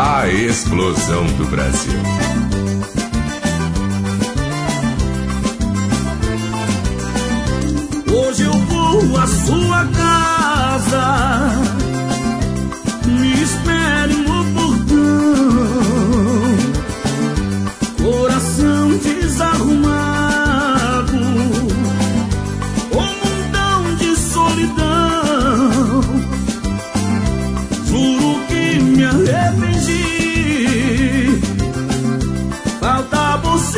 a explosão do Brasil. Hoje eu vou à sua casa, me espere no portão, coração desarrumado, um mundão de solidão. Juro que me arrependi, falta você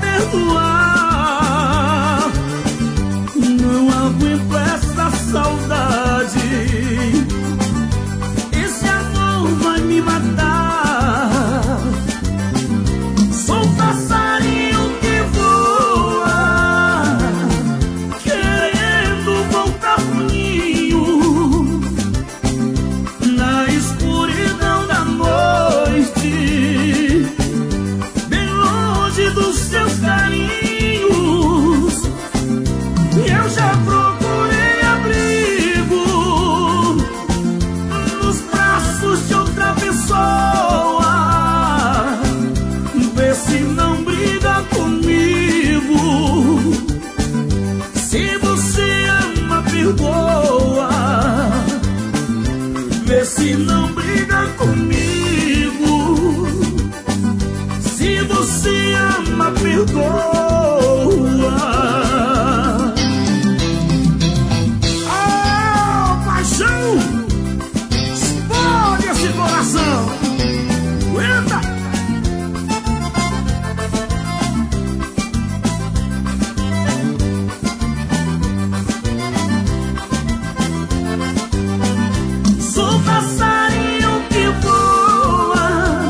perdoar. Não aguento essa saudade, esse amor vai me matar. Sou passarinho que voa, querendo voltar pro ninho, na escuridão da noite, bem longe dos seus carinhos. Eu já procurei abrigo nos braços de outra pessoa, vê se não briga comigo. Se você ama, perdoa, vê se não briga comigo. Se você ama, perdoa. Explode esse coração. Aguenta. Sou passarinho que voa,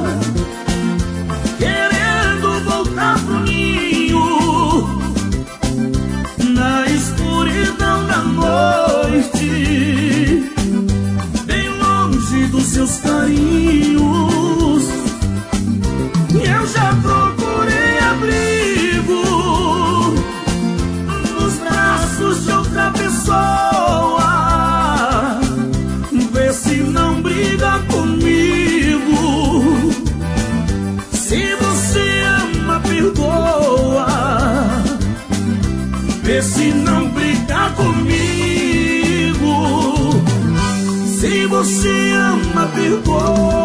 querendo voltar pro ninho, na escuridão da noite, bem longe dos seus carinhos. Eu já procurei abrigo nos braços de outra pessoa, vê se não briga comigo. Se você ama, perdoa, vê se não briga comigo. Se você ama, perdoa.